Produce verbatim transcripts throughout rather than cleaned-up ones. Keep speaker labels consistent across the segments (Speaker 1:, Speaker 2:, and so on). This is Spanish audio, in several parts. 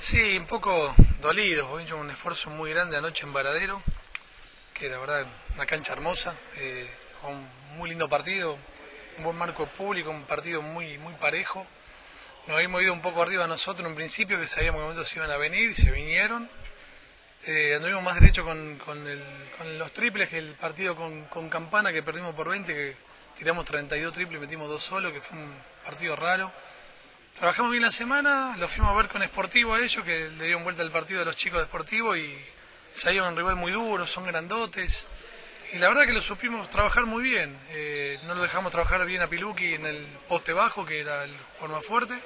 Speaker 1: Sí, un poco dolidos, hemos hecho un esfuerzo muy grande anoche en Varadero, que la verdad una cancha hermosa, eh, un muy lindo partido, un buen marco público, un partido muy muy parejo. Nos habíamos ido un poco arriba nosotros en un principio, que sabíamos que en momentos se iban a venir y se vinieron. Eh, anduvimos más derecho con, con, el, con los triples que el partido con, con Campana, que perdimos por veinte, que tiramos treinta y dos triples y metimos dos solos, que fue un partido raro. Trabajamos bien la semana, lo fuimos a ver con Sportivo a ellos, que le dieron vuelta al partido de los chicos de Sportivo y salieron un rival muy duro, son grandotes. Y la verdad que lo supimos trabajar muy bien. Eh, no lo dejamos trabajar bien a Piluki en el poste bajo, que era el jugador más fuerte.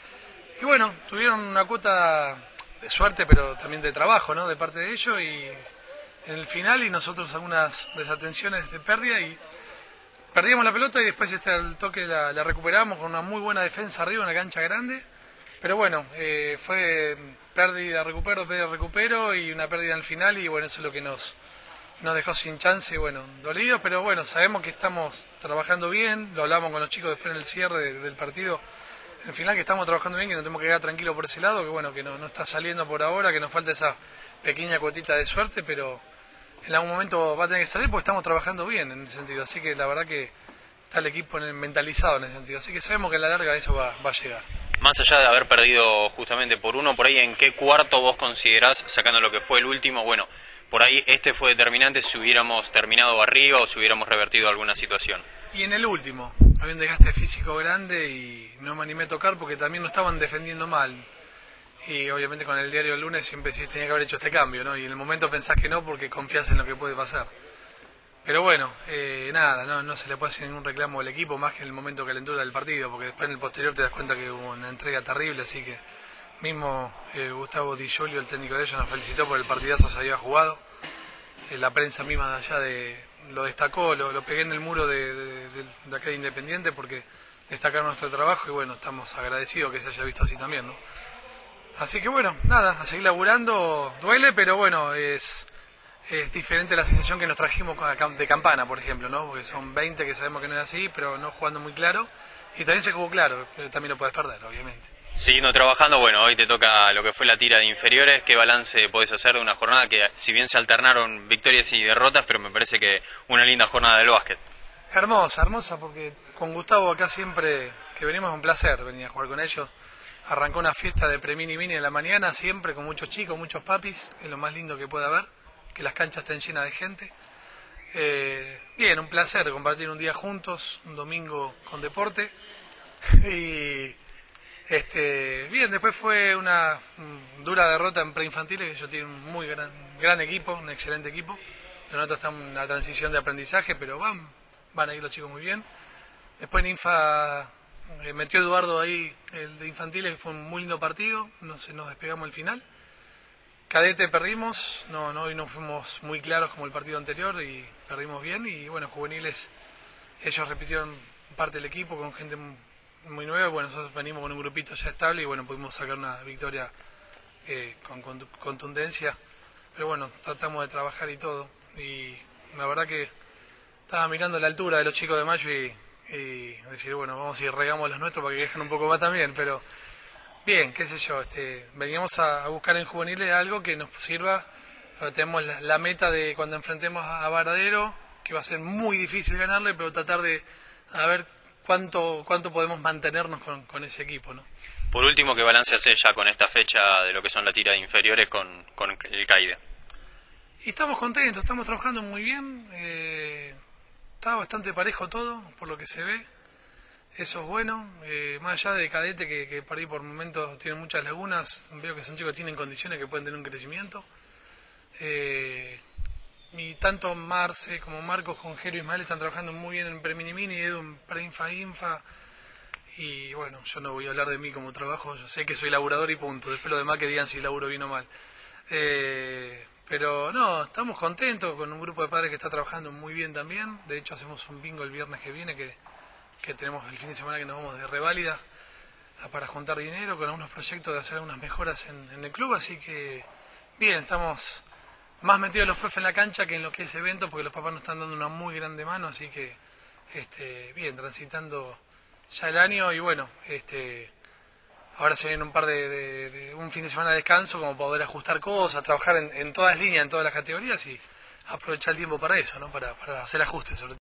Speaker 1: Y bueno, tuvieron una cuota de suerte, pero también de trabajo, ¿no?, de parte de ellos. Y en el final, y nosotros algunas desatenciones de pérdida, y perdíamos la pelota y después este, al toque la, la recuperamos con una muy buena defensa arriba, una cancha grande. Pero bueno, eh, fue pérdida, recupero, pérdida, recupero y una pérdida al final, y bueno, eso es lo que nos, nos dejó sin chance, bueno, dolidos, pero bueno, sabemos que estamos trabajando bien, lo hablamos con los chicos después en el cierre de, del partido, en el final, que estamos trabajando bien, que nos tenemos que quedar tranquilos por ese lado, que bueno, que no, no está saliendo por ahora, que nos falta esa pequeña cuotita de suerte, pero en algún momento va a tener que salir porque estamos trabajando bien en ese sentido, así que la verdad que está el equipo mentalizado en ese sentido, así que sabemos que a la larga eso va, va a llegar.
Speaker 2: Más allá de haber perdido justamente por uno, por ahí, ¿en qué cuarto vos considerás, sacando lo que fue el último, bueno, por ahí este fue determinante si hubiéramos terminado arriba o si hubiéramos revertido alguna situación?
Speaker 1: Y en el último, había un desgaste físico grande y no me animé a tocar porque también no estaban defendiendo mal. Y obviamente con el diario del lunes siempre sí tenía que haber hecho este cambio, ¿no? Y en el momento pensás que no porque confías en lo que puede pasar. Pero bueno, eh, nada, no, no se le puede hacer ningún reclamo al equipo más que en el momento de calentura del partido, porque después en el posterior te das cuenta que hubo una entrega terrible, así que mismo eh, Gustavo Di Giulio, el técnico de ellos, nos felicitó por el partidazo que se había jugado. Eh, la prensa misma de allá de, lo destacó, lo, lo pegué en el muro de, de, de, de acá de Independiente porque destacaron nuestro trabajo y bueno, estamos agradecidos que se haya visto así también, ¿no? Así que bueno, nada, a seguir laburando, duele, pero bueno, es... es diferente la sensación que nos trajimos de Campana, por ejemplo, ¿no? Porque son veinte que sabemos que no es así, pero no jugando muy claro. Y también se jugó claro, pero también lo puedes perder, obviamente.
Speaker 2: Siguiendo trabajando, bueno, hoy te toca lo que fue la tira de inferiores. ¿Qué balance podés hacer de una jornada que, si bien se alternaron victorias y derrotas, pero me parece que una linda jornada del básquet?
Speaker 1: Hermosa, hermosa, porque con Gustavo acá siempre que venimos es un placer venir a jugar con ellos. Arrancó una fiesta de premini mini en la mañana, siempre con muchos chicos, muchos papis, es lo más lindo que pueda haber, que las canchas estén llenas de gente. Eh, bien, un placer compartir un día juntos, un domingo con deporte. Y este, bien, después fue una um, dura derrota en preinfantiles, que ellos tienen un muy gran, gran equipo, un excelente equipo. Nosotros estamos en una transición de aprendizaje, pero van, van a ir los chicos muy bien. Después en Infa eh, metió Eduardo ahí, el de infantiles, que fue un muy lindo partido, no se nos despegamos al final. Cadete perdimos, no, no, hoy no fuimos muy claros como el partido anterior y perdimos bien. Y bueno, juveniles, ellos repitieron parte del equipo con gente muy nueva. Bueno, nosotros venimos con un grupito ya estable y bueno, pudimos sacar una victoria eh, con, con contundencia. Pero bueno, tratamos de trabajar y todo. Y la verdad que estaba mirando la altura de los chicos de Mayo y, y decir, bueno, vamos a ir regamos los nuestros para que dejen un poco más también, pero... bien, qué sé yo, este, veníamos a, a buscar en juveniles algo que nos sirva. Tenemos la, la meta de cuando enfrentemos a, a Varadero, que va a ser muy difícil ganarle, pero tratar de a ver cuánto cuánto podemos mantenernos con, con ese equipo, ¿no?
Speaker 2: Por último, ¿qué balance hace ya con esta fecha de lo que son la tira de inferiores con, con el CAIDE?
Speaker 1: Y estamos contentos, estamos trabajando muy bien, eh, está bastante parejo todo, por lo que se ve. Eso es bueno, eh, más allá de Cadete que, que por ahí por momentos tiene muchas lagunas, veo que son chicos que tienen condiciones que pueden tener un crecimiento. Eh, y tanto Marce como Marcos con Jero y Ismael están trabajando muy bien en Premini Mini, Edu en Preinfa Infa. Y bueno, yo no voy a hablar de mí como trabajo, yo sé que soy laburador y punto, después lo demás que digan si laburo bien o mal. Eh, pero no, estamos contentos con un grupo de padres que está trabajando muy bien también. De hecho hacemos un bingo el viernes que viene que... que tenemos el fin de semana que nos vamos de reválida para juntar dinero con algunos proyectos de hacer algunas mejoras en, en el club, así que bien, estamos más metidos los profes en la cancha que en lo que es evento, porque los papás nos están dando una muy grande mano, así que este, bien, transitando ya el año y bueno, este, ahora se viene un par de, de, de un fin de semana de descanso como poder ajustar cosas, trabajar en, en todas las líneas, en todas las categorías y aprovechar el tiempo para eso, ¿no? Para, para hacer ajustes sobre todo.